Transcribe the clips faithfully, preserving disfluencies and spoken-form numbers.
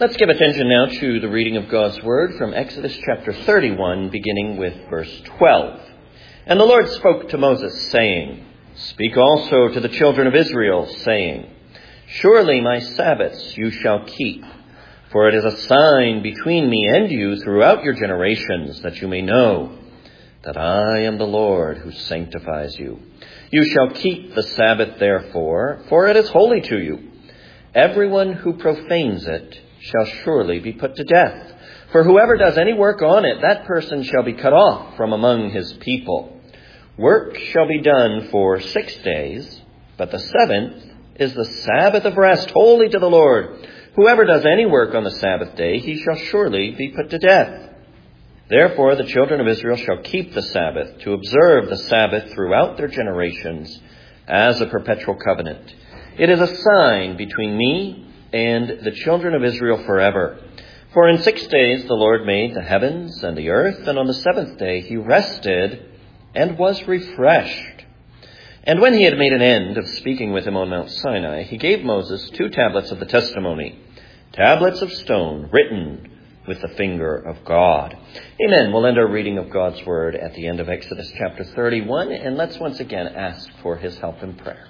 Let's give attention now to the reading of God's Word from Exodus chapter thirty-one, beginning with verse twelve. And the Lord spoke to Moses, saying, Speak also to the children of Israel, saying, Surely my Sabbaths you shall keep, for it is a sign between me and you throughout your generations, that you may know that I am the Lord who sanctifies you. You shall keep the Sabbath therefore, for it is holy to you. Everyone who profanes it shall surely be put to death. For whoever does any work on it, that person shall be cut off from among his people. Work shall be done for six days, but the seventh is the Sabbath of rest, holy to the Lord. Whoever does any work on the Sabbath day, he shall surely be put to death. Therefore the children of Israel shall keep the Sabbath, to observe the Sabbath throughout their generations as a perpetual covenant. It is a sign between me and the children of Israel forever. For in six days the Lord made the heavens and the earth, and on the seventh day he rested and was refreshed. And when he had made an end of speaking with him on Mount Sinai, he gave Moses two tablets of the testimony, tablets of stone written with the finger of God. Amen. We'll end our reading of God's Word at the end of Exodus chapter thirty-one, and let's once again ask for his help in prayer.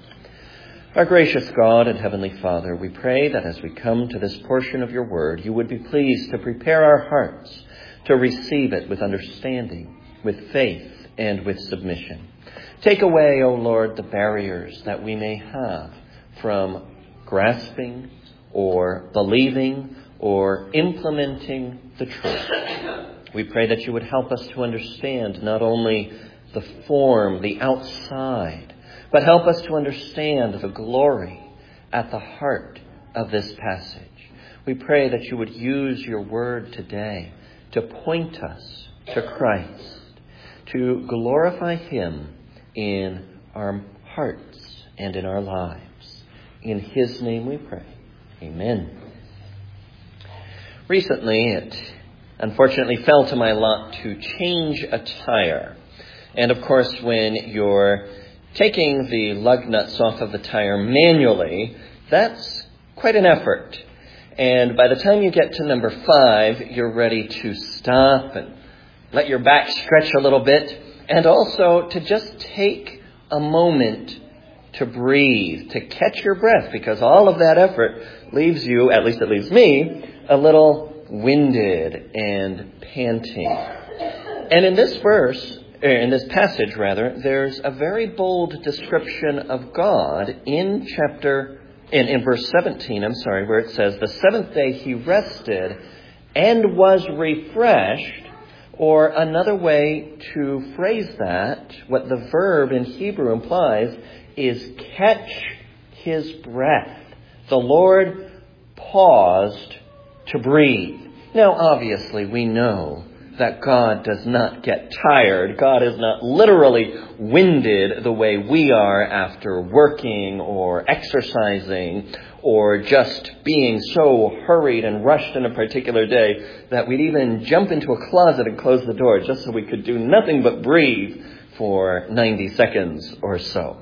Our gracious God and Heavenly Father, we pray that as we come to this portion of your word, you would be pleased to prepare our hearts to receive it with understanding, with faith, and with submission. Take away, O Lord, the barriers that we may have from grasping or believing or implementing the truth. We pray that you would help us to understand not only the form, the outside, but help us to understand the glory at the heart of this passage. We pray that you would use your word today to point us to Christ, to glorify him in our hearts and in our lives. In his name we pray. Amen. Recently, it unfortunately fell to my lot to change a tire. And of course, when you're taking the lug nuts off of the tire manually, that's quite an effort. And by the time you get to number five, you're ready to stop and let your back stretch a little bit, and also to just take a moment to breathe, to catch your breath, because all of that effort leaves you, at least it leaves me, a little winded and panting. And in this verse, in this passage, rather, there's a very bold description of God in chapter, in, in verse seventeen, I'm sorry, where it says, the seventh day he rested and was refreshed, or another way to phrase that, what the verb in Hebrew implies, is catch his breath. The Lord paused to breathe. Now, obviously, we know that God does not get tired. God is not literally winded the way we are after working or exercising or just being so hurried and rushed in a particular day that we'd even jump into a closet and close the door just so we could do nothing but breathe for ninety seconds or so.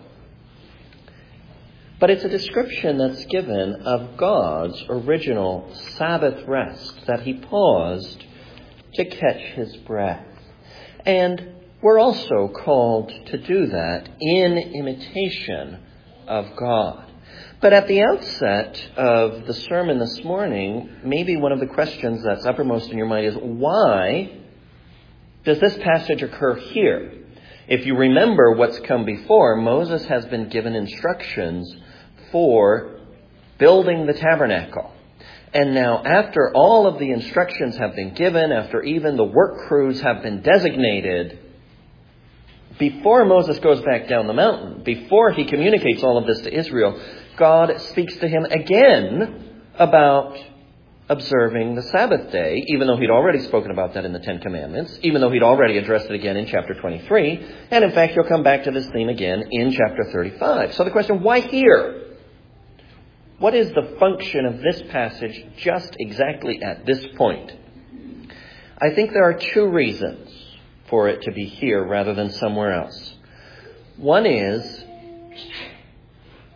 But it's a description that's given of God's original Sabbath rest, that he paused to catch his breath. And we're also called to do that in imitation of God. But at the outset of the sermon this morning, maybe one of the questions that's uppermost in your mind is, why does this passage occur here? If you remember what's come before, Moses has been given instructions for building the tabernacle. And now, after all of the instructions have been given, after even the work crews have been designated, before Moses goes back down the mountain, before he communicates all of this to Israel, God speaks to him again about observing the Sabbath day, even though he'd already spoken about that in the Ten Commandments, even though he'd already addressed it again in chapter twenty-three. And in fact, he'll come back to this theme again in chapter thirty-five. So the question, why here? What is the function of this passage just exactly at this point? I think there are two reasons for it to be here rather than somewhere else. One is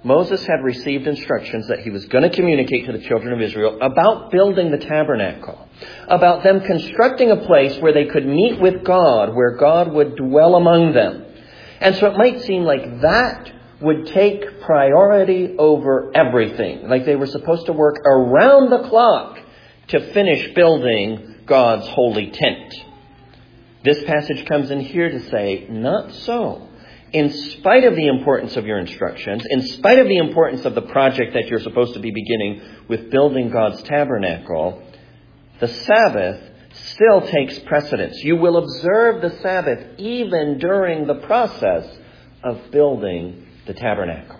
Moses had received instructions that he was going to communicate to the children of Israel about building the tabernacle, about them constructing a place where they could meet with God, where God would dwell among them. And so it might seem like that would take priority over everything, like they were supposed to work around the clock to finish building God's holy tent. This passage comes in here to say, not so. In spite of the importance of your instructions, in spite of the importance of the project that you're supposed to be beginning with building God's tabernacle, the Sabbath still takes precedence. You will observe the Sabbath even during the process of building the tabernacle.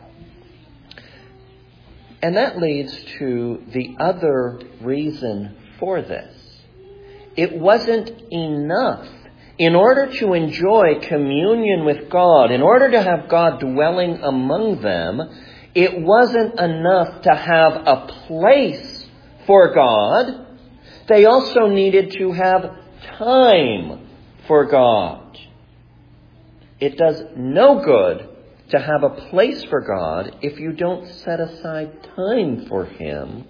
And that leads to the other reason for this. It wasn't enough. In order to enjoy communion with God, in order to have God dwelling among them, it wasn't enough to have a place for God. They also needed to have time for God. It does no good to have a place for God if you don't set aside time for Him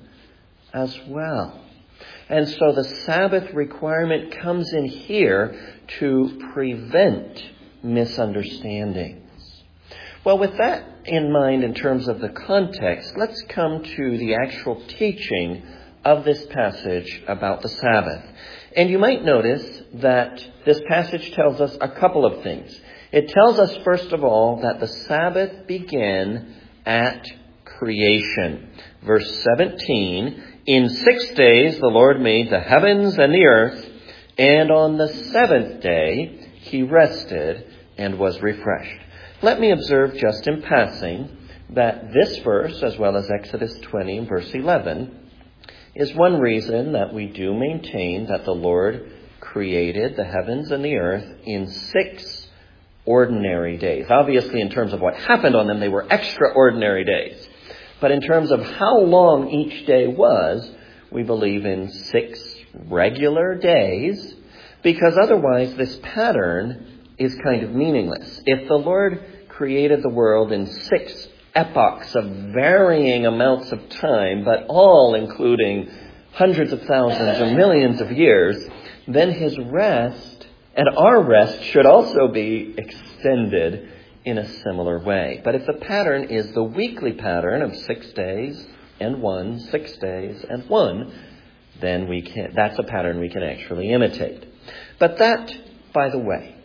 as well. And so the Sabbath requirement comes in here to prevent misunderstandings. Well, with that in mind in terms of the context, let's come to the actual teaching of this passage about the Sabbath. And you might notice that this passage tells us a couple of things. It tells us, first of all, that the Sabbath began at creation. Verse seventeen, in six days the Lord made the heavens and the earth, and on the seventh day He rested and was refreshed. Let me observe just in passing that this verse, as well as Exodus twenty and verse eleven, is one reason that we do maintain that the Lord created the heavens and the earth in six ordinary days. Obviously, in terms of what happened on them, they were extraordinary days. But in terms of how long each day was, we believe in six regular days, because otherwise this pattern is kind of meaningless. If the Lord created the world in six epochs of varying amounts of time, but all including hundreds of thousands or millions of years, then His rest and our rest should also be extended in a similar way. But if the pattern is the weekly pattern of six days and one, six days and one, then we can, that's a pattern we can actually imitate. But that, by the way,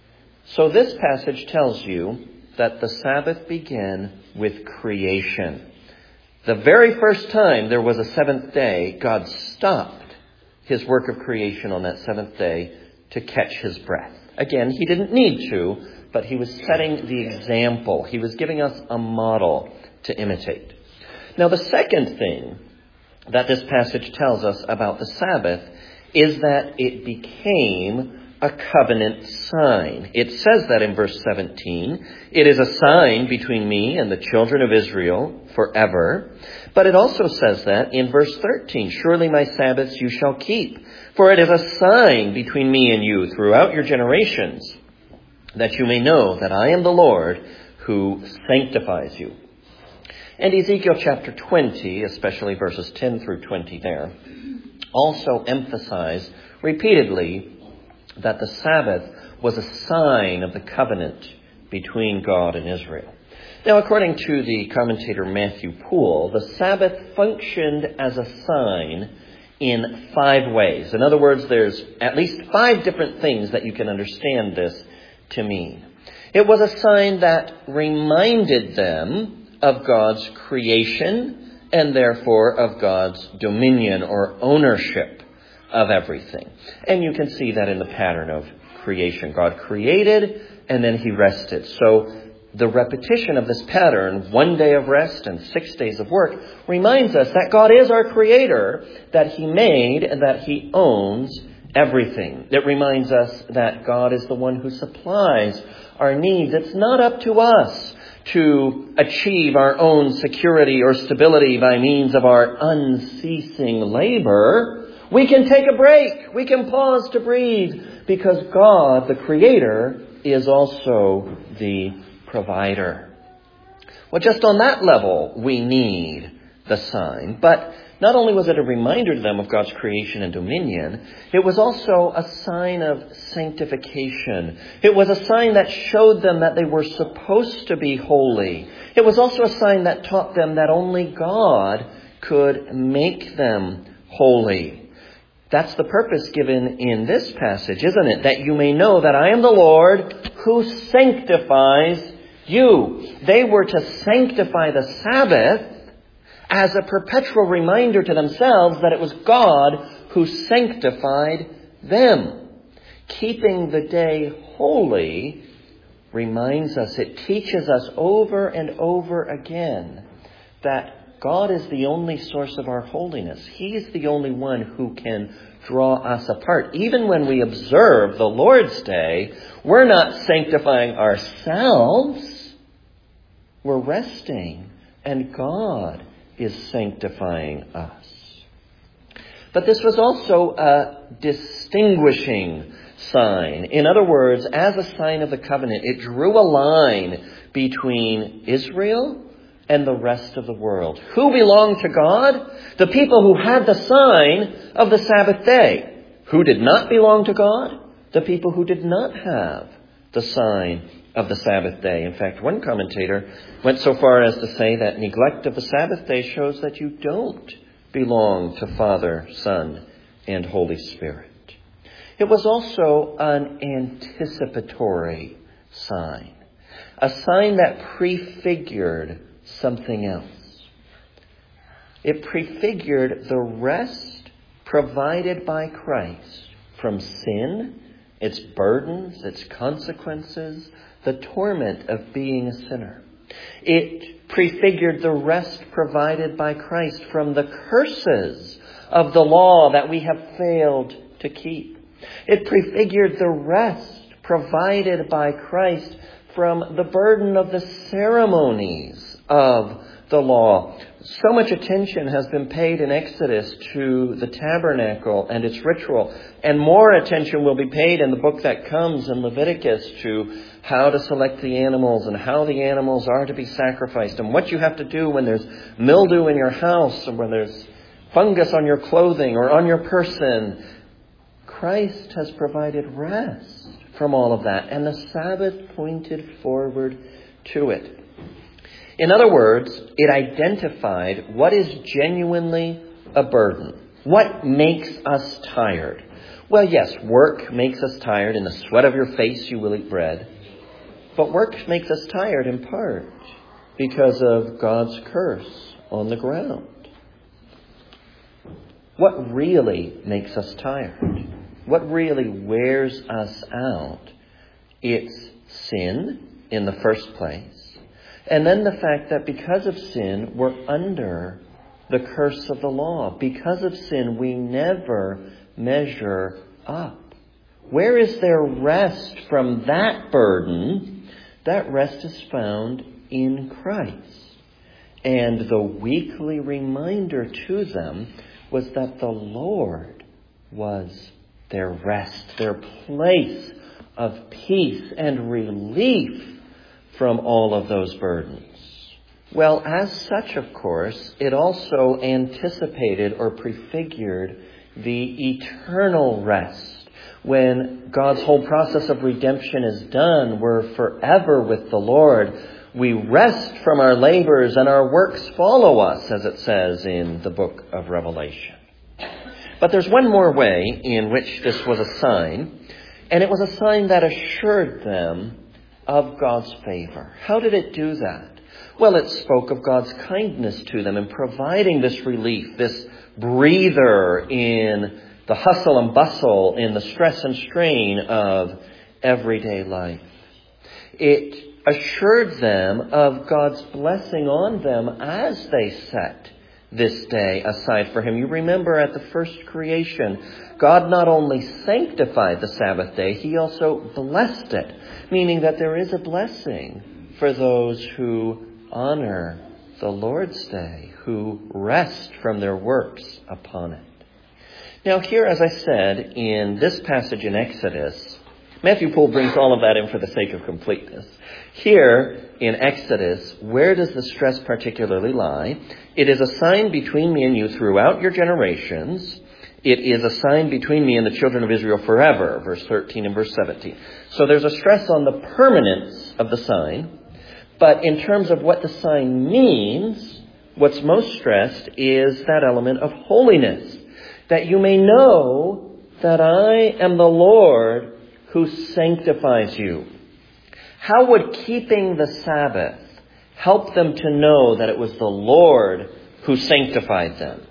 so this passage tells you that the Sabbath began with creation. The very first time there was a seventh day, God stopped His work of creation on that seventh day to catch His breath. Again, He didn't need to, but He was setting the example. He was giving us a model to imitate. Now, the second thing that this passage tells us about the Sabbath is that it became a covenant sign. It says that in verse seventeen. It is a sign between me and the children of Israel forever. But it also says that in verse thirteen. Surely my Sabbaths you shall keep, for it is a sign between me and you throughout your generations, that you may know that I am the Lord who sanctifies you. And Ezekiel chapter twenty, especially verses ten through twenty there, also emphasize repeatedly that the Sabbath was a sign of the covenant between God and Israel. Now, according to the commentator Matthew Poole, the Sabbath functioned as a sign in five ways. In other words, there's at least five different things that you can understand this to mean. It was a sign that reminded them of God's creation and therefore of God's dominion or ownership of everything. And you can see that in the pattern of creation. God created and then He rested. So the repetition of this pattern, one day of rest and six days of work, reminds us that God is our creator, that He made and that He owns everything. It reminds us that God is the one who supplies our needs. It's not up to us to achieve our own security or stability by means of our unceasing labor. We can take a break. We can pause to breathe because God, the Creator, is also the provider. Well, just on that level, we need the sign. But not only was it a reminder to them of God's creation and dominion, it was also a sign of sanctification. It was a sign that showed them that they were supposed to be holy. It was also a sign that taught them that only God could make them holy. That's the purpose given in this passage, isn't it? That you may know that I am the Lord who sanctifies you. They were to sanctify the Sabbath as a perpetual reminder to themselves that it was God who sanctified them. Keeping the day holy reminds us, it teaches us over and over again that God is the only source of our holiness. He is the only one who can draw us apart. Even when we observe the Lord's Day, we're not sanctifying ourselves. We're resting, and God is sanctifying us. But this was also a distinguishing sign. In other words, as a sign of the covenant, it drew a line between Israel and the rest of the world. Who belonged to God? The people who had the sign of the Sabbath day. Who did not belong to God? The people who did not have the sign of the Sabbath day. In fact, one commentator went so far as to say that neglect of the Sabbath day shows that you don't belong to Father, Son, and Holy Spirit. It was also an anticipatory sign, a sign that prefigured something else. It prefigured the rest provided by Christ from sin, its burdens, its consequences, the torment of being a sinner. It prefigured the rest provided by Christ from the curses of the law that we have failed to keep. It prefigured the rest provided by Christ from the burden of the ceremonies of the law. So much attention has been paid in Exodus to the tabernacle and its ritual, and more attention will be paid in the book that comes in Leviticus to how to select the animals and how the animals are to be sacrificed and what you have to do when there's mildew in your house or when there's fungus on your clothing or on your person. Christ has provided rest from all of that, and the Sabbath pointed forward to it. In other words, it identified what is genuinely a burden. What makes us tired? Well, yes, work makes us tired. In the sweat of your face you will eat bread. But work makes us tired in part because of God's curse on the ground. What really makes us tired? What really wears us out? It's sin in the first place. And then the fact that because of sin, we're under the curse of the law. Because of sin, we never measure up. Where is there rest from that burden? That rest is found in Christ. And the weekly reminder to them was that the Lord was their rest, their place of peace and relief from all of those burdens. Well, as such, of course, it also anticipated or prefigured the eternal rest. When God's whole process of redemption is done, we're forever with the Lord. We rest from our labors and our works follow us, as it says in the book of Revelation. But there's one more way in which this was a sign, and it was a sign that assured them of God's favor. How did it do that? Well, it spoke of God's kindness to them in providing this relief, this breather in the hustle and bustle, in the stress and strain of everyday life. It assured them of God's blessing on them as they set this day aside for Him. You remember at the first creation, God not only sanctified the Sabbath day, He also blessed it, meaning that there is a blessing for those who honor the Lord's day, who rest from their works upon it. Now here, as I said, in this passage in Exodus, Matthew Poole brings all of that in for the sake of completeness. Here in Exodus, where does the stress particularly lie? It is a sign between me and you throughout your generations. It is a sign between me and the children of Israel forever, verse thirteen and verse seventeen. So there's a stress on the permanence of the sign. But in terms of what the sign means, what's most stressed is that element of holiness. That you may know that I am the Lord who sanctifies you. How would keeping the Sabbath help them to know that it was the Lord who sanctified them?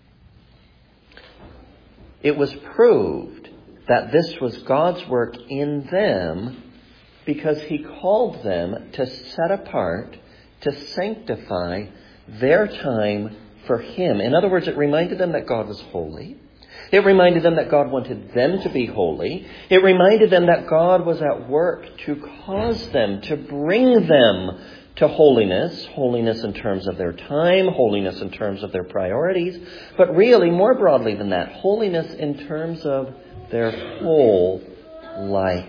It was proved that this was God's work in them because he called them to set apart, to sanctify their time for him. In other words, it reminded them that God was holy. It reminded them that God wanted them to be holy. It reminded them that God was at work to cause them, to bring them to holiness. Holiness in terms of their time, holiness in terms of their priorities. But really, more broadly than that, holiness in terms of their whole life.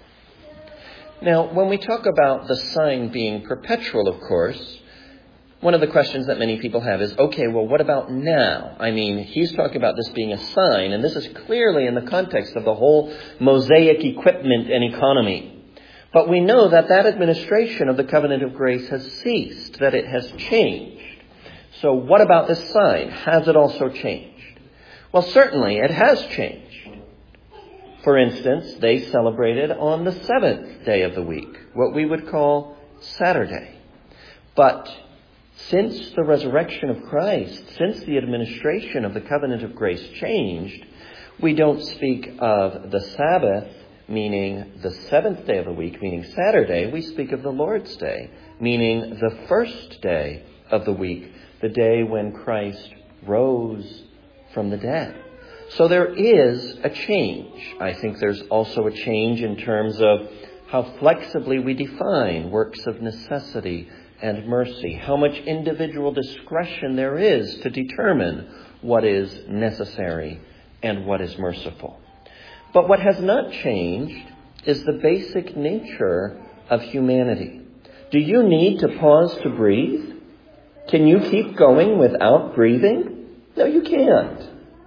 Now, when we talk about the sign being perpetual, of course, one of the questions that many people have is, okay, well, what about now? I mean, he's talking about this being a sign, and this is clearly in the context of the whole Mosaic equipment and economy. But we know that that administration of the covenant of grace has ceased, that it has changed. So what about this sign? Has it also changed? Well, certainly it has changed. For instance, they celebrated on the seventh day of the week, what we would call Saturday. But since the resurrection of Christ, since the administration of the covenant of grace changed, we don't speak of the Sabbath, meaning the seventh day of the week, meaning Saturday. We speak of the Lord's Day, meaning the first day of the week, the day when Christ rose from the dead. So there is a change. I think there's also a change in terms of how flexibly we define works of necessity and mercy, how much individual discretion there is to determine what is necessary and what is merciful. But what has not changed is the basic nature of humanity. Do you need to pause to breathe? Can you keep going without breathing? No, you can't.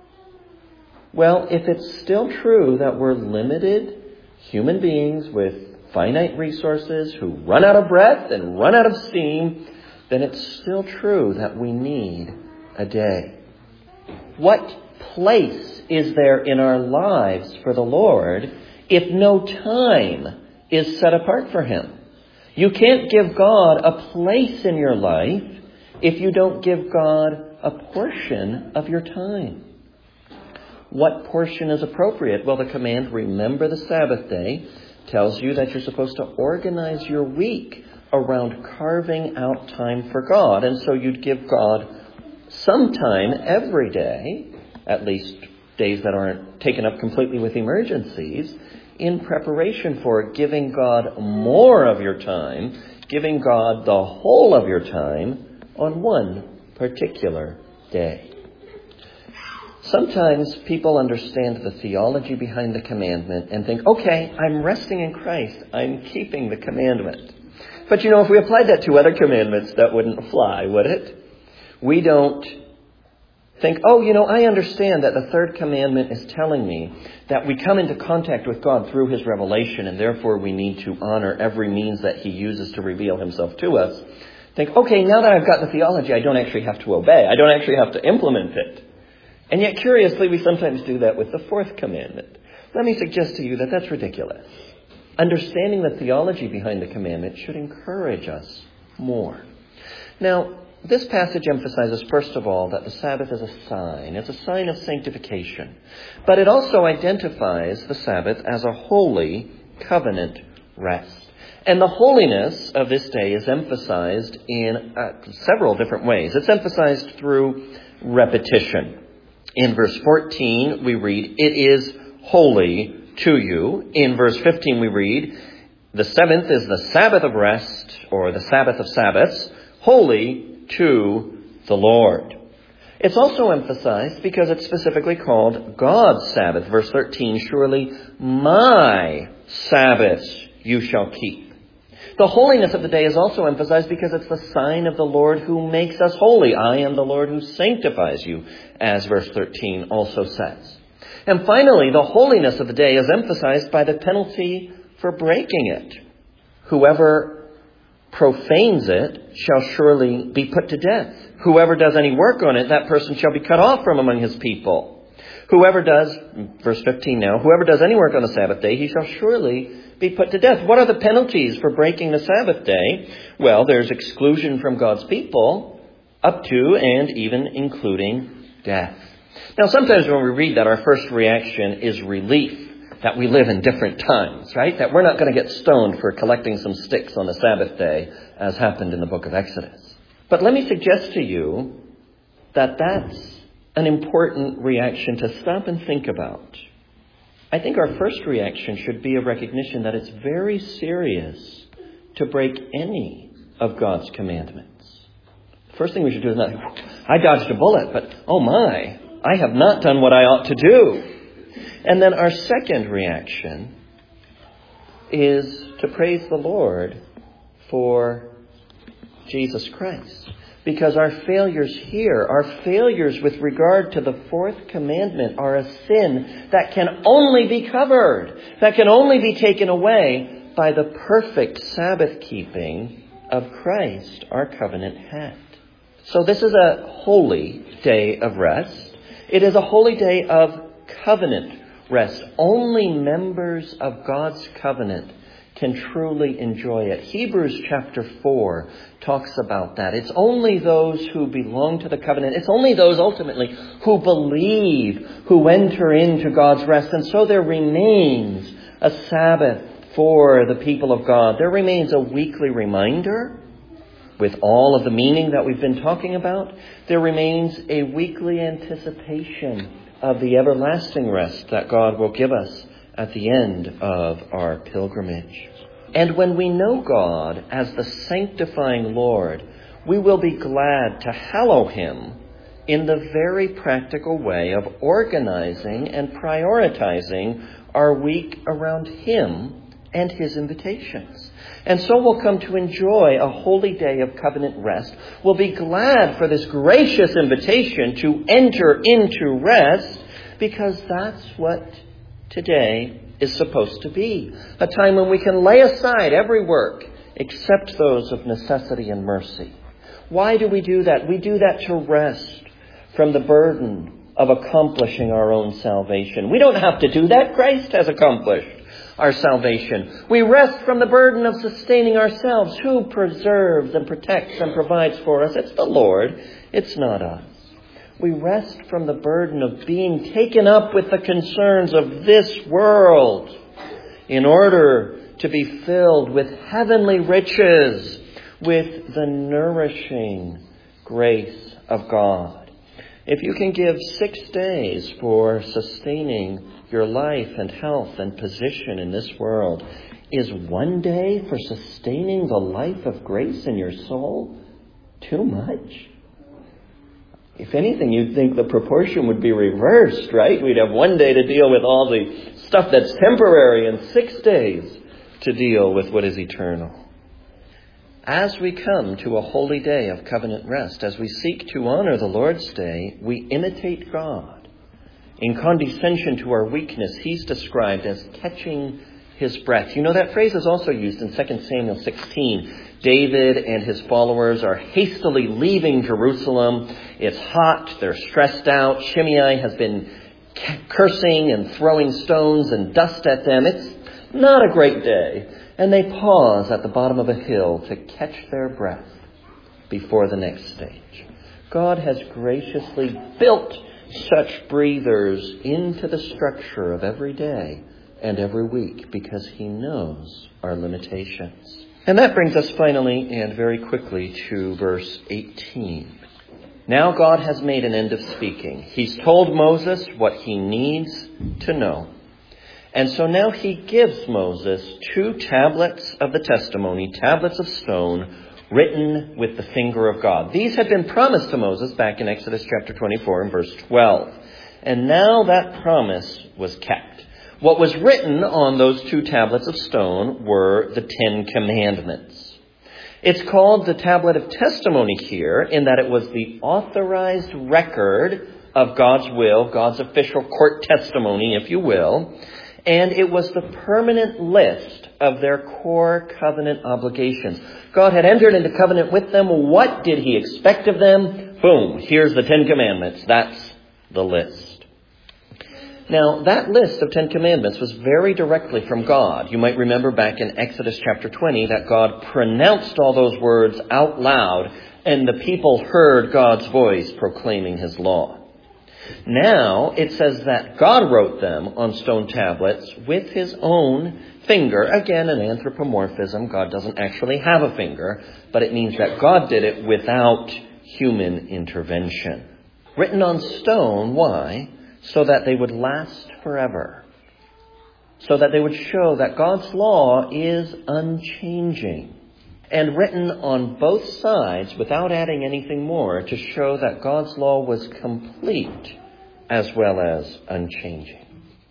Well, if it's still true that we're limited human beings with finite resources who run out of breath and run out of steam, then it's still true that we need a day. What place is there in our lives for the Lord if no time is set apart for him? You can't give God a place in your life if you don't give God a portion of your time. What portion is appropriate? Well, the command, remember the Sabbath day, tells you that you're supposed to organize your week around carving out time for God. And so you'd give God some time every day, at least days that aren't taken up completely with emergencies, in preparation for giving God more of your time, giving God the whole of your time on one particular day. Sometimes people understand the theology behind the commandment and think, okay, I'm resting in Christ. I'm keeping the commandment. But you know, if we applied that to other commandments, that wouldn't fly, would it? We don't think, oh, you know, I understand that the third commandment is telling me that we come into contact with God through his revelation, and therefore we need to honor every means that he uses to reveal himself to us. Think, okay, now that I've got the theology, I don't actually have to obey. I don't actually have to implement it. And yet, curiously, we sometimes do that with the fourth commandment. Let me suggest to you that that's ridiculous. Understanding the theology behind the commandment should encourage us more. Now, this passage emphasizes, first of all, that the Sabbath is a sign. It's a sign of sanctification. But it also identifies the Sabbath as a holy covenant rest. And the holiness of this day is emphasized in uh, several different ways. It's emphasized through repetition. In verse fourteen, we read, it is holy to you. In verse fifteen, we read, the seventh is the Sabbath of rest, or the Sabbath of Sabbaths, holy to the Lord. It's also emphasized because it's specifically called God's Sabbath. Verse thirteen, surely my Sabbaths you shall keep. The holiness of the day is also emphasized because it's the sign of the Lord who makes us holy. I am the Lord who sanctifies you, as verse thirteen also says. And finally, the holiness of the day is emphasized by the penalty for breaking it. Whoever profanes it shall surely be put to death. Whoever does any work on it, that person shall be cut off from among his people. Whoever does, verse fifteen now, whoever does any work on the Sabbath day, he shall surely be put to death. What are the penalties for breaking the Sabbath day? Well, there's exclusion from God's people, up to and even including death. Now, sometimes when we read that, our first reaction is relief that we live in different times, right? That we're not going to get stoned for collecting some sticks on the Sabbath day, as happened in the book of Exodus. But let me suggest to you that that's an important reaction to stop and think about. I think our first reaction should be a recognition that it's very serious to break any of God's commandments. The first thing we should do is not, I dodged a bullet, but oh my, I have not done what I ought to do. And then our second reaction is to praise the Lord for Jesus Christ. Because our failures here, our failures with regard to the fourth commandment, are a sin that can only be covered, that can only be taken away by the perfect Sabbath keeping of Christ, our covenant head. So this is a holy day of rest. It is a holy day of covenant rest. Only members of God's covenant can truly enjoy it. Hebrews chapter four talks about that. It's only those who belong to the covenant. It's only those ultimately who believe, who enter into God's rest. And so there remains a Sabbath for the people of God. There remains a weekly reminder with all of the meaning that we've been talking about. There remains a weekly anticipation of the everlasting rest that God will give us at the end of our pilgrimage. And when we know God as the sanctifying Lord, we will be glad to hallow Him in the very practical way of organizing and prioritizing our week around Him and His invitations. And so we'll come to enjoy a holy day of covenant rest. We'll be glad for this gracious invitation to enter into rest, because that's what today is supposed to be. A time when we can lay aside every work except those of necessity and mercy. Why do we do that? We do that to rest from the burden of accomplishing our own salvation. We don't have to do that. Christ has accomplished our salvation. We rest from the burden of sustaining ourselves. Who preserves and protects and provides for us? It's the Lord. It's not us. We rest from the burden of being taken up with the concerns of this world in order to be filled with heavenly riches, with the nourishing grace of God. If you can give six days for sustaining your life and health and position in this world, is one day for sustaining the life of grace in your soul too much? If anything, you'd think the proportion would be reversed, right? We'd have one day to deal with all the stuff that's temporary and six days to deal with what is eternal. As we come to a holy day of covenant rest, as we seek to honor the Lord's day, we imitate God. In condescension to our weakness, He's described as catching His breath. You know, that phrase is also used in Second Samuel sixteen. David and his followers are hastily leaving Jerusalem. It's hot. They're stressed out. Shimei has been cursing and throwing stones and dust at them. It's not a great day. And they pause at the bottom of a hill to catch their breath before the next stage. God has graciously built such breathers into the structure of every day and every week because He knows our limitations. And that brings us finally and very quickly to verse eighteen. Now God has made an end of speaking. He's told Moses what he needs to know. And so now He gives Moses two tablets of the testimony, tablets of stone, written with the finger of God. These had been promised to Moses back in Exodus chapter twenty-four and verse twelve. And now that promise was kept. What was written on those two tablets of stone were the Ten Commandments. It's called the Tablet of Testimony here in that it was the authorized record of God's will, God's official court testimony, if you will. And it was the permanent list of their core covenant obligations. God had entered into covenant with them. What did he expect of them? Boom, here's the Ten Commandments. That's the list. Now, that list of Ten Commandments was very directly from God. You might remember back in Exodus chapter twenty that God pronounced all those words out loud, and the people heard God's voice proclaiming his law. Now, it says that God wrote them on stone tablets with his own finger. Again, an anthropomorphism. God doesn't actually have a finger, but it means that God did it without human intervention. Written on stone, why? So that they would last forever. So that they would show that God's law is unchanging. And written on both sides without adding anything more to show that God's law was complete as well as unchanging.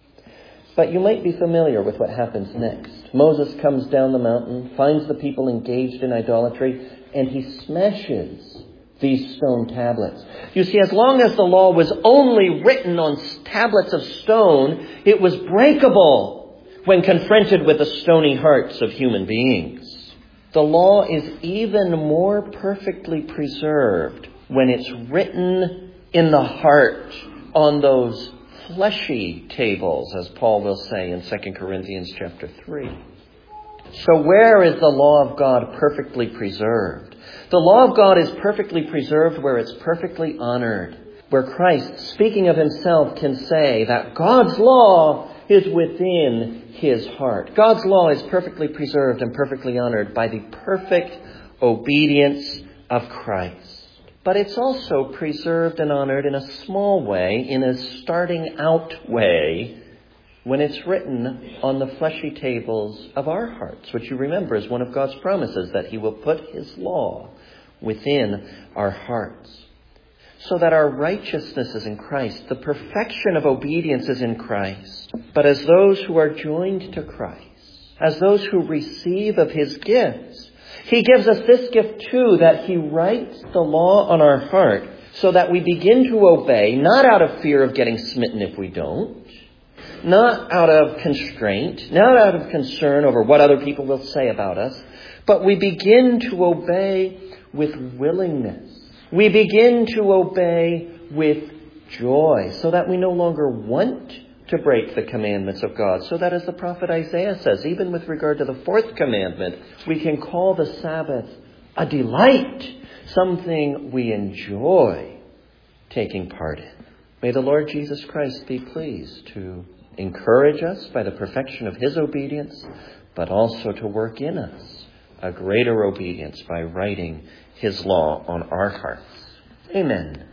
But you might be familiar with what happens next. Moses comes down the mountain, finds the people engaged in idolatry, and he smashes these stone tablets. You see, as long as the law was only written on tablets of stone, it was breakable when confronted with the stony hearts of human beings. The law is even more perfectly preserved when it's written in the heart on those fleshy tables, as Paul will say in Second Corinthians chapter three. So where is the law of God perfectly preserved? The law of God is perfectly preserved where it's perfectly honored, where Christ, speaking of himself, can say that God's law is within his heart. God's law is perfectly preserved and perfectly honored by the perfect obedience of Christ. But it's also preserved and honored in a small way, in a starting out way, when it's written on the fleshy tables of our hearts, which you remember is one of God's promises, that he will put his law within our hearts. So that our righteousness is in Christ, the perfection of obedience is in Christ. But as those who are joined to Christ, as those who receive of his gifts, he gives us this gift too, that he writes the law on our heart so that we begin to obey, not out of fear of getting smitten if we don't, not out of constraint, not out of concern over what other people will say about us, but we begin to obey with willingness. We begin to obey with joy so that we no longer want to break the commandments of God. So that, as the prophet Isaiah says, even with regard to the fourth commandment, we can call the Sabbath a delight, something we enjoy taking part in. May the Lord Jesus Christ be pleased to encourage us by the perfection of his obedience, but also to work in us a greater obedience by writing his law on our hearts. Amen.